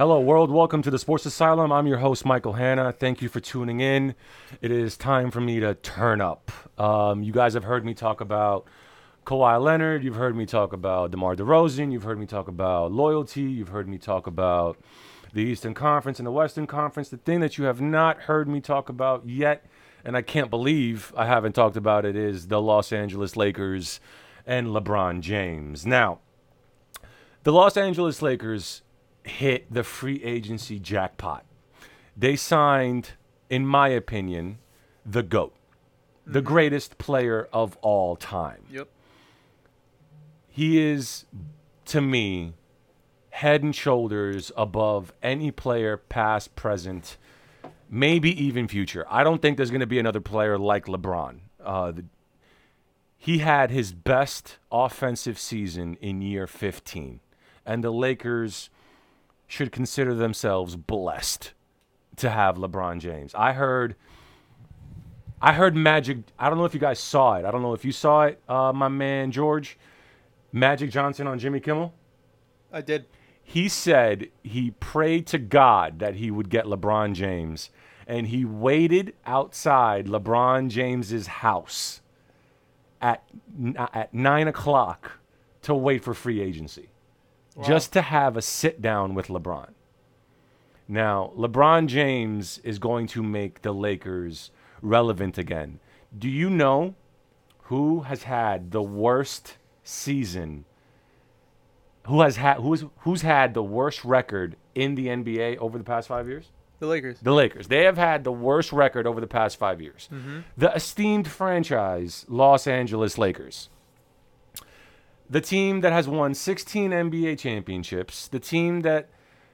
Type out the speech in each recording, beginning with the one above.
Hello, world. Welcome to the Sports Asylum. I'm your host, Michael Hanna. Thank you for tuning in. It is time for me to turn up. You guys have heard me talk about Kawhi Leonard. You've heard me talk about DeMar DeRozan. You've heard me talk about loyalty. You've heard me talk about the Eastern Conference and the Western Conference. The thing that you have not heard me talk about yet, and I can't believe I haven't talked about it, is the Los Angeles Lakers and LeBron James. Now, the Los Angeles Lakers hit the free agency jackpot. They signed, in my opinion, the GOAT, the greatest player of all time. Yep. He is, to me, head and shoulders above any player past, present, maybe even future. I don't think there's going to be another player like LeBron. He had his best offensive season in year 15, and the Lakers should consider themselves blessed to have LeBron James. I heard Magic. I don't know if you guys saw it. I don't know if you saw it, my man George, Magic Johnson on Jimmy Kimmel. I did. He said he prayed to God that he would get LeBron James, and he waited outside LeBron James's house at 9 o'clock to wait for free agency. Wow. Just to have a sit down with LeBron. Now, LeBron James is going to make the Lakers relevant again. Do you know who has had the worst season? Who's had the worst record in the NBA over the past 5 years? The Lakers. The Lakers. They have had the worst record over the past 5 years. The esteemed franchise, Los Angeles Lakers. The team that has won 16 NBA championships, the team that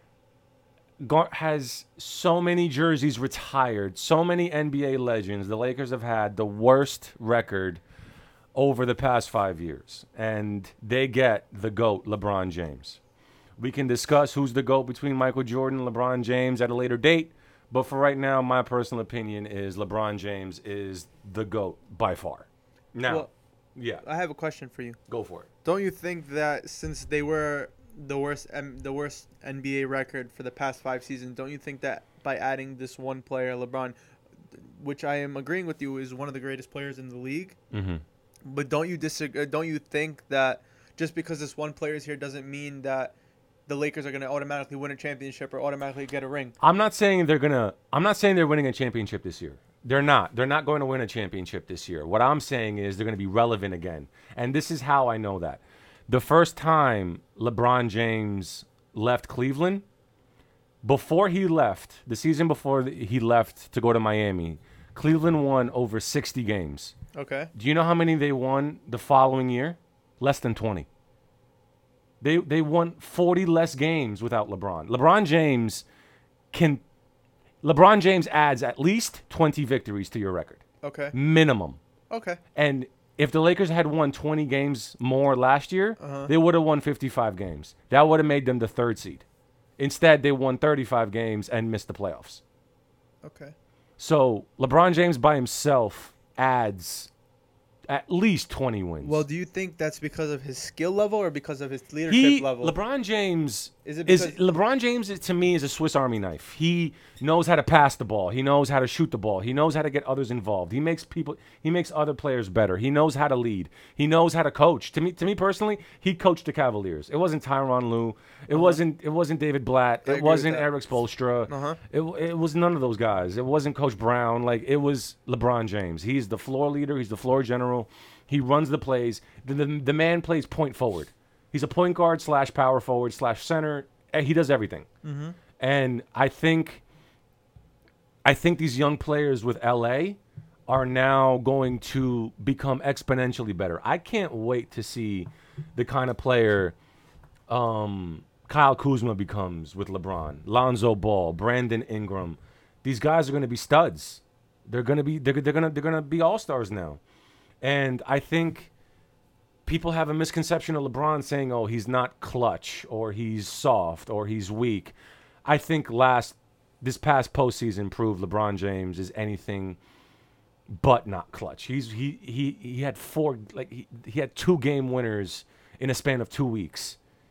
has so many jerseys retired, so many NBA legends, the Lakers have had the worst record over the past 5 years. And they get the GOAT, LeBron James. We can discuss who's the GOAT between Michael Jordan and LeBron James at a later date. But for right now, my personal opinion is LeBron James is the GOAT by far. Now, Well, yeah, I have a question for you. go for it. Don't you think that since they were the worst NBA record for the past 5 seasons, don't you think that by adding this one player, LeBron, which I am agreeing with you is one of the greatest players in the league, but don't you disagree? Don't you think that just because this one player is here doesn't mean that the Lakers are going to automatically win a championship or automatically get a ring? I'm not saying they're winning a championship this year. They're not. They're not going to win a championship this year. What I'm saying is they're going to be relevant again. And this is how I know that. The first time LeBron James left Cleveland, before he left, the season before he left to go to Miami, Cleveland won over 60 games. Okay. Do you know how many they won the following year? Less than 20. They won 40 less games without LeBron. LeBron James adds at least 20 victories to your record. Okay. Minimum. Okay. And if the Lakers had won 20 games more last year, they would have won 55 games. That would have made them the 3rd seed. Instead, they won 35 games and missed the playoffs. Okay. So LeBron James by himself adds at least 20 wins. Well, do you think that's because of his skill level or because of his leadership level? LeBron James Is it because- LeBron James to me is a Swiss Army knife. He knows how to pass the ball. He knows how to shoot the ball. He knows how to get others involved. He makes other players better. He knows how to lead. He knows how to coach. To me personally, he coached the Cavaliers. It wasn't Tyronn Lue. It wasn't David Blatt. I It agree wasn't with that. Eric Spoelstra. It was none of those guys. It wasn't Coach Brown. Like, it was LeBron James. He's the floor leader. He's the floor general. He runs the plays. The man plays point forward. He's a point guard / power forward / center. He does everything. And I think these young players with LA are now going to become exponentially better. I can't wait to see the kind of player Kyle Kuzma becomes with LeBron, Lonzo Ball, Brandon Ingram. These guys are going to be studs. They're going to be all-stars now. And I think people have a misconception of LeBron saying, oh, he's not clutch or he's soft or he's weak. I think this past postseason proved LeBron James is anything but not clutch. He had he had 2 game winners in a span of 2 weeks.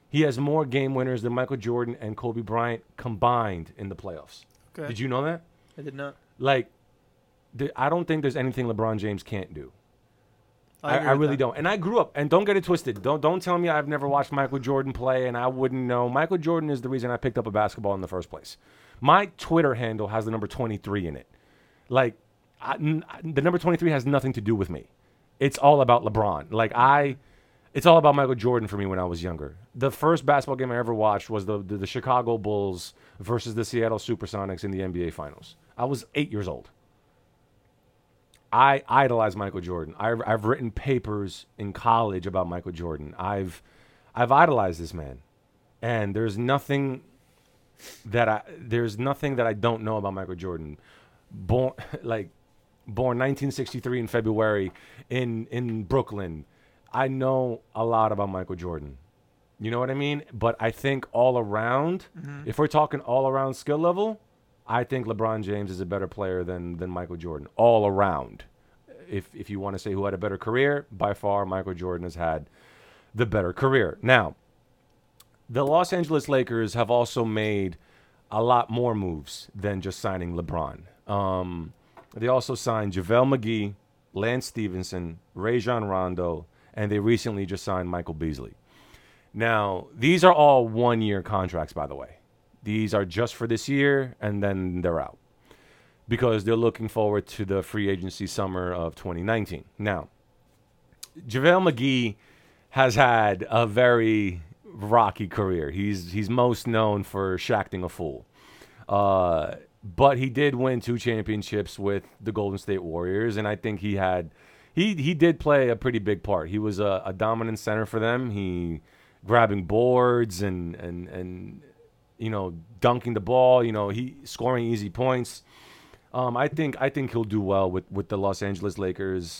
He has more game winners than Michael Jordan and Kobe Bryant combined in the playoffs. Okay. Did you know that? I did not. Like, I don't think there's anything LeBron James can't do. agree I with really that. don't. And I grew up, and don't get it twisted. Don't tell me I've never watched Michael Jordan play and I wouldn't know. Michael Jordan is the reason I picked up a basketball in the first place. My Twitter handle has the number 23 in it. Like, the number 23 has nothing to do with me. It's all about LeBron. It's all about Michael Jordan for me when I was younger. The first basketball game I ever watched was the Chicago Bulls versus the Seattle Supersonics in the NBA Finals. I was 8 years old. I idolize Michael Jordan. I've written papers in college about Michael Jordan. I've idolized this man, and there's nothing that I don't know about Michael Jordan. Born 1963 in February in Brooklyn. I know a lot about Michael Jordan. You know what I mean? But I think all around, if we're talking all around skill level, I think LeBron James is a better player than Michael Jordan. All around. If you want to say who had a better career, by far Michael Jordan has had the better career. Now, the Los Angeles Lakers have also made a lot more moves than just signing LeBron. They also signed JaVale McGee, Lance Stevenson, Rajon Rondo, and they recently just signed Michael Beasley. Now, these are all one-year contracts, by the way. These are just for this year, and then they're out because they're looking forward to the free agency summer of 2019. Now, JaVale McGee has had a very rocky career. He's most known for shacking a fool. But he did win 2 championships with the Golden State Warriors, and I think he did play a pretty big part. He was a dominant center for them. He grabbing boards and dunking the ball. He scoring easy points. I think he'll do well with the Los Angeles Lakers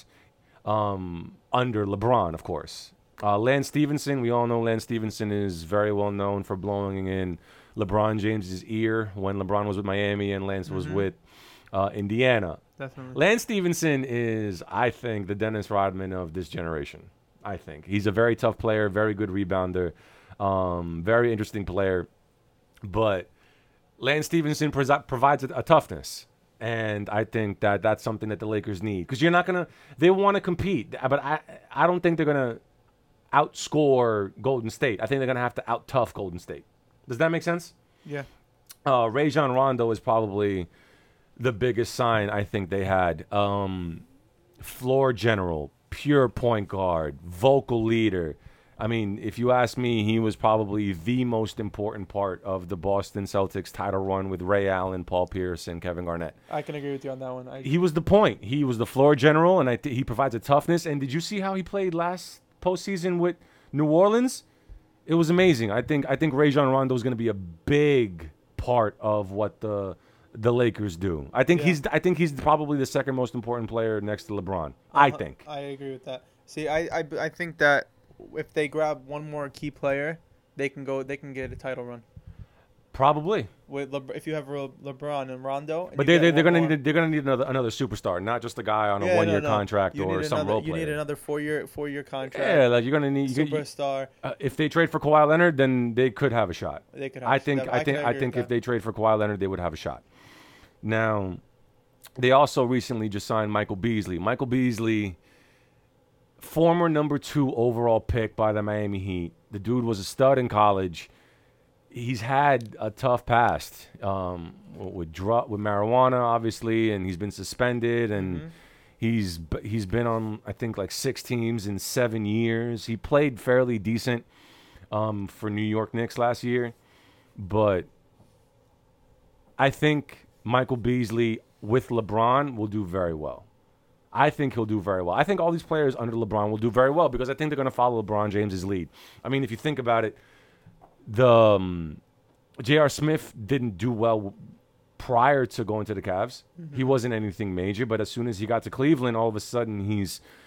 under LeBron, of course. Lance Stevenson, we all know Lance Stevenson is very well known for blowing in LeBron James's ear when LeBron was with Miami and Lance was with Indiana. Definitely. Lance Stevenson is, I think, the Dennis Rodman of this generation. I think he's a very tough player, very good rebounder, very interesting player. But Lance Stevenson provides a toughness, and I think that's something that the Lakers need because they want to compete, but I don't think they're gonna outscore Golden State. I think they're gonna have to out-tough Golden State. Does that make sense? Yeah. Rajon Rondo is probably the biggest sign I think they had. Floor general, pure point guard, vocal leader. I mean, if you ask me, he was probably the most important part of the Boston Celtics title run with Ray Allen, Paul Pierce, and Kevin Garnett. I can agree with you on that one. He was the point. He was the floor general, and he provides a toughness. And did you see how he played last postseason with New Orleans? It was amazing. I think Rajon Rondo is going to be a big part of what the Lakers do. I think he's probably the second most important player next to LeBron. I think. I agree with that. See, I think that if they grab one more key player, they can get a title run. Probably. If you have LeBron and Rondo, but they're gonna need another superstar, not just a guy on a one-year contract or some role player. You need another four-year contract. Yeah, like you're gonna need superstar. If they trade for Kawhi Leonard, then they could have a shot. They could. I think if they trade for Kawhi Leonard, they would have a shot. Now, they also recently just signed Michael Beasley. Michael Beasley, former number 2 overall pick by the Miami Heat. The dude was a stud in college. He's had a tough past with marijuana, obviously, and he's been suspended, and he's been on, I think, like 6 teams in 7 years. He played fairly decent for New York Knicks last year, but I think Michael Beasley with LeBron will do very well. I think he'll do very well. I think all these players under LeBron will do very well because I think they're going to follow LeBron James's lead. I mean, if you think about it, J.R. Smith didn't do well prior to going to the Cavs. He wasn't anything major, but as soon as he got to Cleveland, all of a sudden he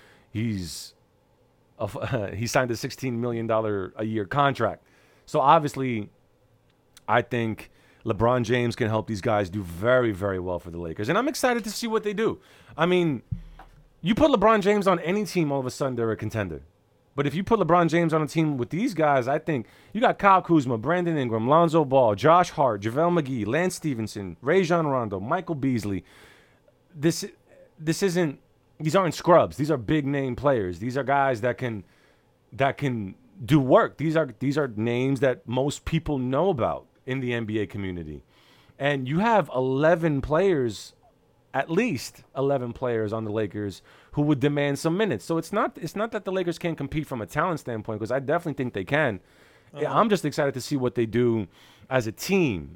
signed a $16 million a year contract. So obviously, I think LeBron James can help these guys do very, very well for the Lakers. And I'm excited to see what they do. I mean, you put LeBron James on any team, all of a sudden they're a contender. But if you put LeBron James on a team with these guys, I think you got Kyle Kuzma, Brandon Ingram, Lonzo Ball, Josh Hart, JaVale McGee, Lance Stevenson, Rajon Rondo, Michael Beasley. This isn't. These aren't scrubs. These are big name players. These are guys that can do work. These are names that most people know about in the NBA community. And you have 11 players, at least 11 players on the Lakers who would demand some minutes. So it's not that the Lakers can't compete from a talent standpoint, because I definitely think they can. I'm just excited to see what they do as a team.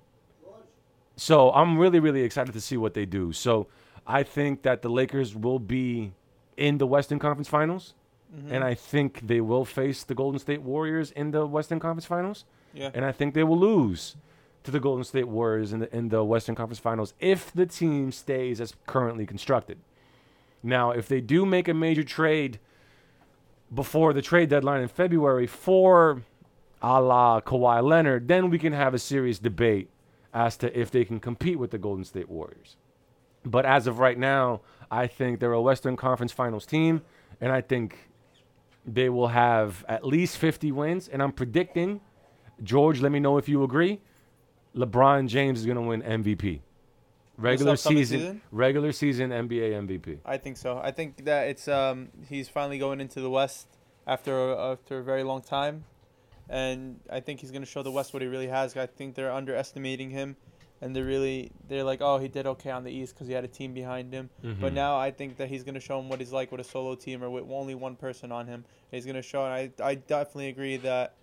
So I'm really, really excited to see what they do. So I think that the Lakers will be in the Western Conference Finals. And I think they will face the Golden State Warriors in the Western Conference Finals. Yeah. And I think they will lose to the Golden State Warriors in the Western Conference Finals if the team stays as currently constructed. Now, if they do make a major trade before the trade deadline in February for a la Kawhi Leonard, then we can have a serious debate as to if they can compete with the Golden State Warriors. But as of right now, I think they're a Western Conference Finals team, and I think they will have at least 50 wins. And I'm predicting, George, let me know if you agree, LeBron James is going to win MVP. Regular season NBA MVP. I think so. I think that it's he's finally going into the West after a very long time, and I think he's going to show the West what he really has. I think they're underestimating him, and they're like, oh, he did okay on the East because he had a team behind him. But now I think that he's going to show him what he's like with a solo team or with only one person on him. He's going to show, and I definitely agree that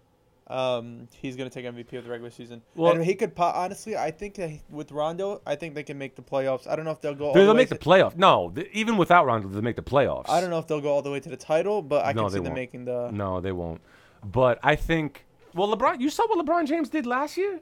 he's going to take MVP of the regular season. Well, and he could honestly, I think that with Rondo, I think they can make the playoffs. I don't know if they'll go all the way. They'll make the playoffs. No, even without Rondo, they'll make the playoffs. I don't know if they'll go all the way to the title, but I can see them making the. No, they won't. But I think, well, LeBron, you saw what LeBron James did last year?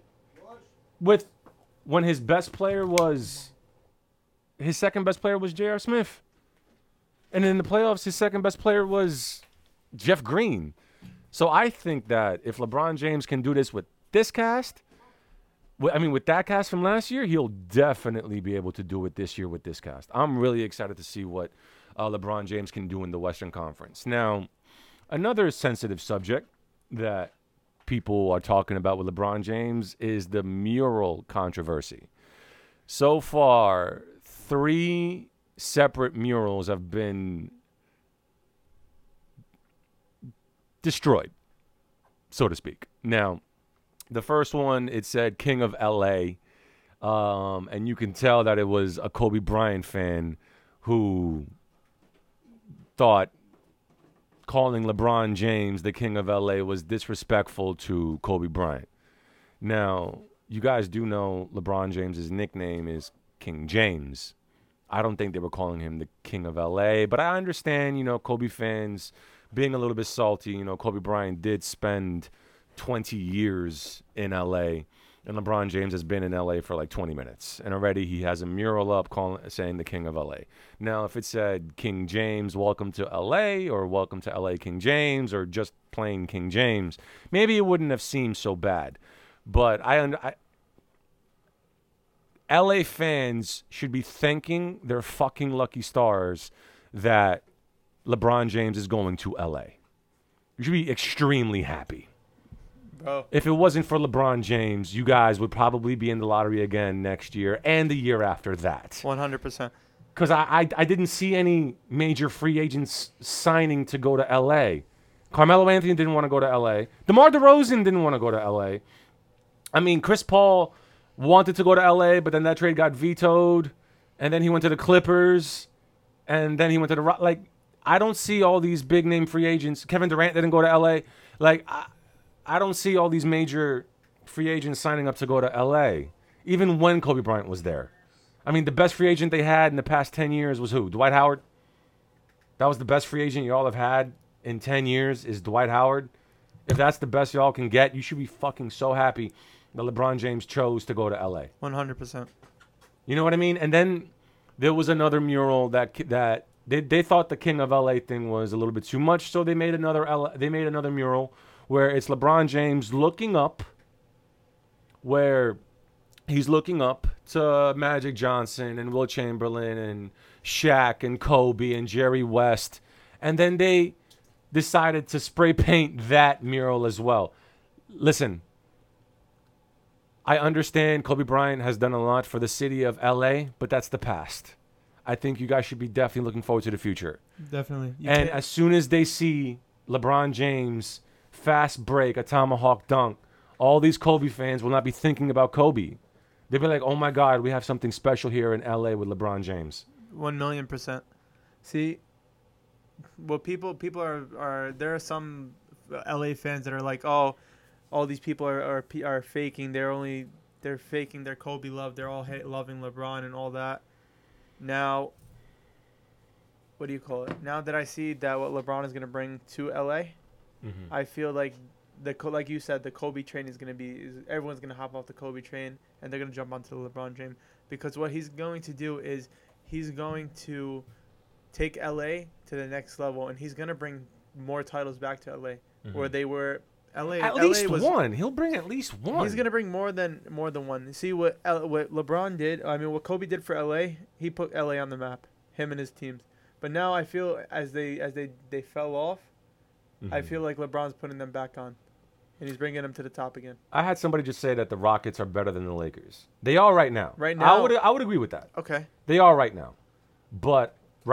When his best player was, his second best player was J.R. Smith. And in the playoffs, his second best player was Jeff Green. So I think that if LeBron James can do this with this cast, with that cast from last year, he'll definitely be able to do it this year with this cast. I'm really excited to see what LeBron James can do in the Western Conference. Now, another sensitive subject that people are talking about with LeBron James is the mural controversy. So far, 3 separate murals have been destroyed, so to speak. Now, the first one, it said King of LA, and you can tell that it was a Kobe Bryant fan who thought calling LeBron James the King of LA was disrespectful to Kobe Bryant. Now, you guys do know LeBron James's nickname is King James. I don't think they were calling him the King of LA, but I understand, Kobe fans being a little bit salty. Kobe Bryant did spend 20 years in LA, and LeBron James has been in LA for like 20 minutes, and already he has a mural up saying the King of LA. Now, if it said King James, welcome to LA, or welcome to LA King James, or just plain King James, maybe it wouldn't have seemed so bad. But LA fans should be thanking their fucking lucky stars that LeBron James is going to LA. You should be extremely happy. Bro. If it wasn't for LeBron James, you guys would probably be in the lottery again next year and the year after that. 100%. Because I didn't see any major free agents signing to go to L.A. Carmelo Anthony didn't want to go to L.A. DeMar DeRozan didn't want to go to L.A. I mean, Chris Paul wanted to go to L.A., but then that trade got vetoed, and then he went to the Clippers, and then he went to the I don't see all these big-name free agents. Kevin Durant didn't go to L.A. I don't see all these major free agents signing up to go to L.A., even when Kobe Bryant was there. I mean, the best free agent they had in the past 10 years was who? Dwight Howard? That was the best free agent you all have had in 10 years is Dwight Howard. If that's the best y'all can get, you should be fucking so happy that LeBron James chose to go to L.A. 100%. You know what I mean? And then there was another mural that they thought the King of LA thing was a little bit too much, so they made another mural where it's LeBron James looking up, where he's looking up to Magic Johnson and Will Chamberlain and Shaq and Kobe and Jerry West, and then they decided to spray paint that mural as well. Listen, I understand Kobe Bryant has done a lot for the city of LA, but that's the past. I think you guys should be definitely looking forward to the future. Definitely. And as soon as they see LeBron James fast break, a tomahawk dunk, all these Kobe fans will not be thinking about Kobe. They'll be like, oh my God, we have something special here in LA with LeBron James. 1,000,000%. See, well, people are there are some LA fans that are like, oh, all these people are faking. They're faking their Kobe love. They're all loving LeBron and all that. Now, what do you call it? Now that I see that what LeBron is gonna bring to LA, I feel like like you said, the Kobe train is everyone's gonna hop off the Kobe train and they're gonna jump onto the LeBron train, because what he's going to do is he's going to take LA to the next level, and he's gonna bring more titles back to LA, where they were. At least one. He'll bring at least one. He's gonna bring more than one. See what LeBron did. I mean, what Kobe did for LA. He put LA on the map. Him and his teams. But now I feel as they fell off, I feel like LeBron's putting them back on, and he's bringing them to the top again. I had somebody just say that the Rockets are better than the Lakers. They are right now. Right now, I would agree with that. Okay. They are right now, but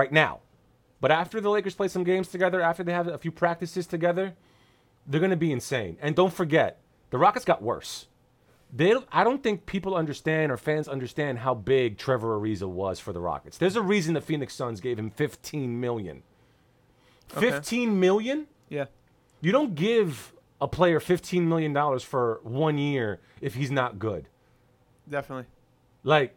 after the Lakers play some games together, after they have a few practices together, they're going to be insane. And don't forget, the Rockets got worse. I don't think people understand or fans understand how big Trevor Ariza was for the Rockets. There's a reason the Phoenix Suns gave him $15 million. Okay. $15 million? Yeah. You don't give a player $15 million for 1 year if he's not good. Definitely. Like,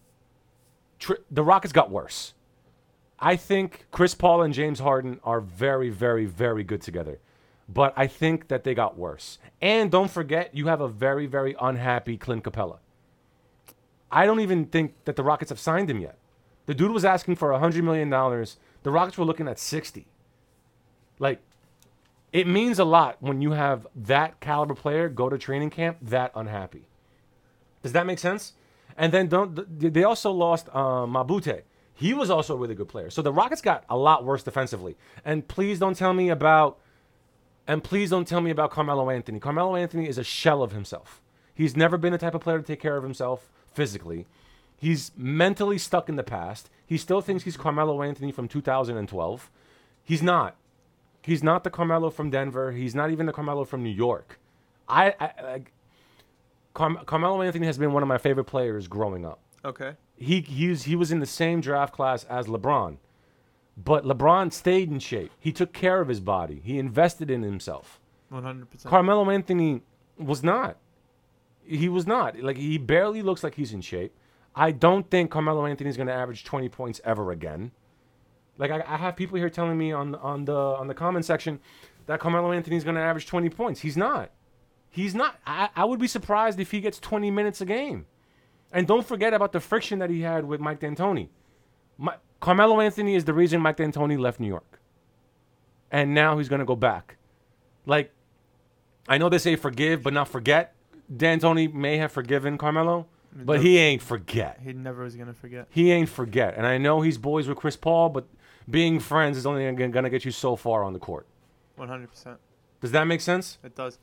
the Rockets got worse. I think Chris Paul and James Harden are very, very, very good together. But I think that they got worse. And don't forget, you have a very, very unhappy Clint Capella. I don't even think that the Rockets have signed him yet. The dude was asking for $100 million. The Rockets were looking at 60. Like, it means a lot when you have that caliber player go to training camp that unhappy. Does that make sense? And then they also lost Mabute. He was also a really good player. So the Rockets got a lot worse defensively. And please don't tell me about Carmelo Anthony. Carmelo Anthony is a shell of himself. He's never been the type of player to take care of himself physically. He's mentally stuck in the past. He still thinks he's Carmelo Anthony from 2012. He's not. He's not the Carmelo from Denver. He's not even the Carmelo from New York. Carmelo Anthony has been one of my favorite players growing up. Okay. He was in the same draft class as LeBron. But LeBron stayed in shape. He took care of his body. He invested in himself. 100%. Carmelo Anthony was not. He was not. Like, he barely looks like he's in shape. I don't think Carmelo Anthony is going to average 20 points ever again. Like, I have people here telling me on the comment section that Carmelo Anthony is going to average 20 points. He's not. He's not. I would be surprised if he gets 20 minutes a game. And don't forget about the friction that he had with Mike D'Antoni. Carmelo Anthony is the reason Mike D'Antoni left New York. And now he's going to go back. Like, I know they say forgive but not forget. D'Antoni may have forgiven Carmelo, but he ain't forget. He never was going to forget. He ain't forget. And I know he's boys with Chris Paul, but being friends is only going to get you so far on the court. 100%. Does that make sense? It does.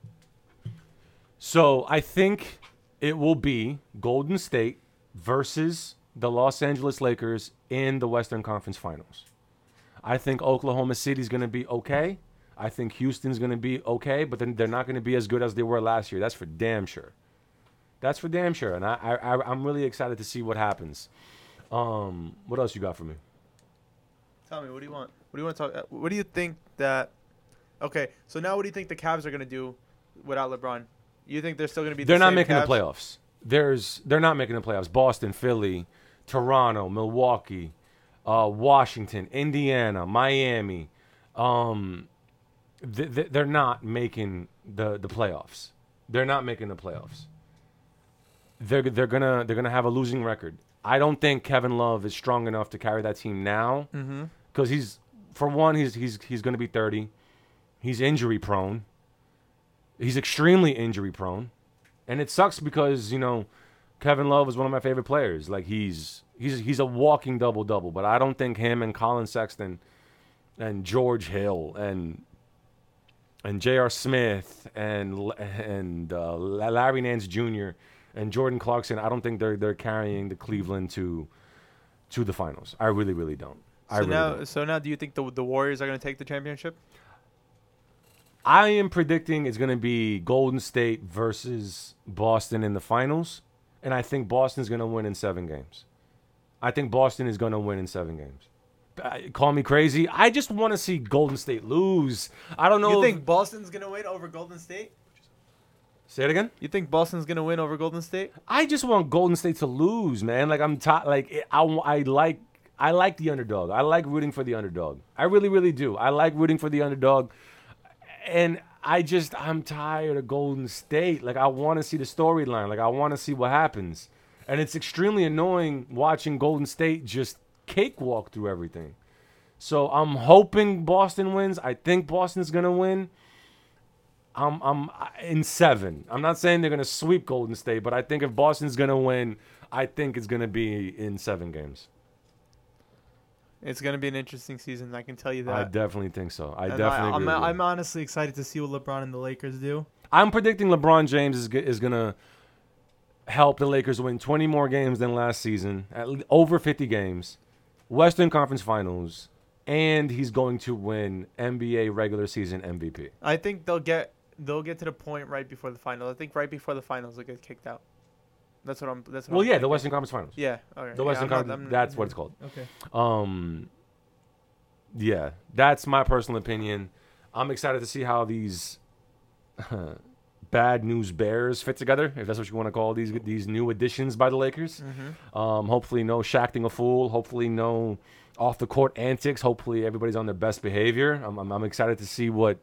So I think it will be Golden State versus the Los Angeles Lakers in the Western Conference Finals. I think Oklahoma City's going to be okay. I think Houston's going to be okay, but then they're not going to be as good as they were last year. That's for damn sure. That's for damn sure. And I'm really excited to see what happens. What else you got for me? Tell me, what do you want? What do you want to talk? What do you think that? Okay, so now what do you think the Cavs are going to do without LeBron? You think they're still going to be? They're not making the playoffs. They're not making the playoffs. Boston, Philly, Toronto, Milwaukee, Washington, Indiana, Miami. They're not making the playoffs. They're not making the playoffs. They're gonna have a losing record. I don't think Kevin Love is strong enough to carry that team now. Because he's going to be 30. He's injury prone. He's extremely injury prone. And it sucks because, Kevin Love is one of my favorite players. Like, he's a walking double-double. But I don't think him and Colin Sexton George Hill and J.R. Smith and Larry Nance Jr. and Jordan Clarkson, I don't think they're carrying the Cleveland to the finals. I really, really don't. So now, do you think the Warriors are going to take the championship? I am predicting it's going to be Golden State versus Boston in the finals, and I think Boston's going to win in 7 games. I think Boston is going to win in 7 games. Call me crazy. I just want to see Golden State lose. I don't know. You think Boston's going to win over Golden State? Say it again? You think Boston's going to win over Golden State? I just want Golden State to lose, man. Like I like the underdog. I like rooting for the underdog. I really, really do. I like rooting for the underdog. And I'm tired of Golden State. Like, I want to see the storyline. Like, I want to see what happens. And it's extremely annoying watching Golden State just cakewalk through everything. So I'm hoping Boston wins. I think Boston's going to win. I'm in 7. I'm not saying they're going to sweep Golden State, but I think if Boston's going to win, I think it's going to be in 7 games. It's going to be an interesting season, I can tell you that. I definitely think so. I'm honestly excited to see what LeBron and the Lakers do. I'm predicting LeBron James is going to help the Lakers win 20 more games than last season, over 50 games, Western Conference Finals, and he's going to win NBA regular season MVP. I think they'll get to the point right before the finals. I think right before the finals they'll get kicked out. That's what I'm thinking. The Western Conference Finals. Yeah, okay. The Western Conference. That's what it's called. Okay. Yeah, that's my personal opinion. I'm excited to see how these bad news bears fit together, if that's what you want to call these new additions by the Lakers. Mm-hmm. Hopefully no shacking a fool. Hopefully no off the court antics. Hopefully everybody's on their best behavior. I'm excited to see what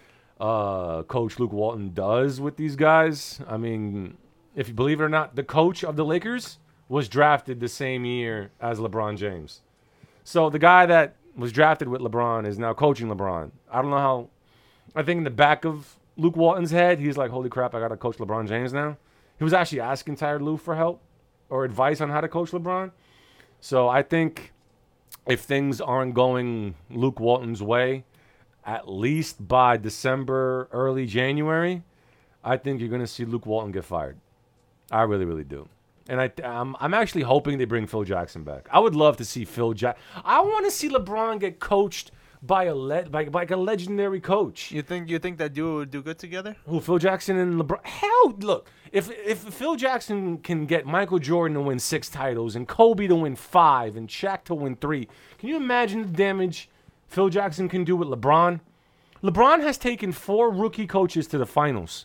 Coach Luke Walton does with these guys. I mean, if you believe it or not, the coach of the Lakers was drafted the same year as LeBron James. So the guy that was drafted with LeBron is now coaching LeBron. I don't know how. I think in the back of Luke Walton's head, he's like, holy crap, I got to coach LeBron James now. He was actually asking Tyronn Lue for help or advice on how to coach LeBron. So I think if things aren't going Luke Walton's way, at least by December, early January, I think you're going to see Luke Walton get fired. I really, really do. And I'm actually hoping they bring Phil Jackson back. I would love to see Phil Jackson. I want to see LeBron get coached by a legendary coach. You think that duo would do good together? Who, Phil Jackson and LeBron? Hell, look, if Phil Jackson can get Michael Jordan to win 6 titles and Kobe to win 5 and Shaq to win 3, can you imagine the damage Phil Jackson can do with LeBron? LeBron has taken 4 rookie coaches to the finals.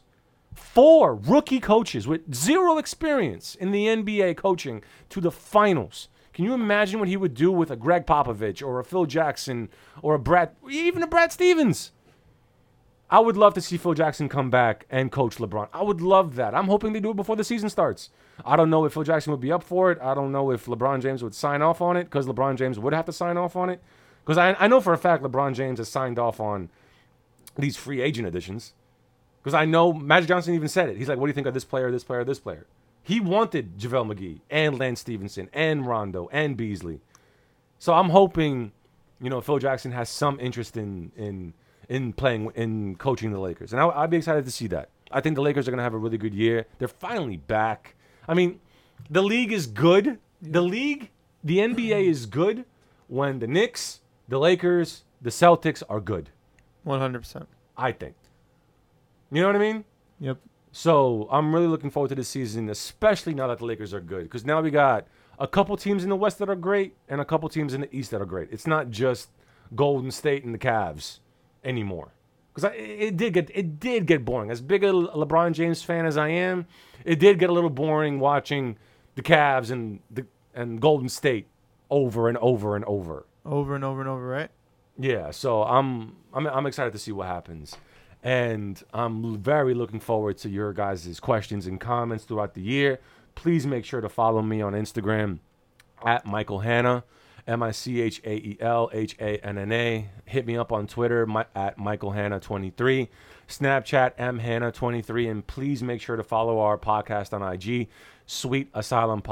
4 rookie coaches with 0 experience in the NBA coaching to the finals. Can you imagine what he would do with a Greg Popovich or a Phil Jackson or even a Brad Stevens? I would love to see Phil Jackson come back and coach LeBron. I would love that. I'm hoping they do it before the season starts. I don't know if Phil Jackson would be up for it. I don't know if LeBron James would sign off on it, because LeBron James would have to sign off on it. Because I know for a fact LeBron James has signed off on these free agent additions. Because I know Magic Johnson even said it. He's like, what do you think of this player, this player, this player? He wanted JaVale McGee and Lance Stevenson and Rondo and Beasley. So I'm hoping, Phil Jackson has some interest in playing, in coaching the Lakers. And I'd be excited to see that. I think the Lakers are going to have a really good year. They're finally back. I mean, the league is good. The NBA is good when the Knicks, the Lakers, the Celtics are good. 100%. I think. You know what I mean? Yep. So I'm really looking forward to this season, especially now that the Lakers are good. Because now we got a couple teams in the West that are great and a couple teams in the East that are great. It's not just Golden State and the Cavs anymore. Because it did get boring. As big a LeBron James fan as I am, it did get a little boring watching the Cavs and Golden State over and over and over. Over and over and over, right? Yeah. So I'm excited to see what happens. And I'm very looking forward to your guys' questions and comments throughout the year. Please make sure to follow me on Instagram at Michael Hanna, MichaelHanna. Hit me up on Twitter at Michael Hanna 23, Snapchat mhanna 23, and please make sure to follow our podcast on IG, Sweet Asylum Podcast.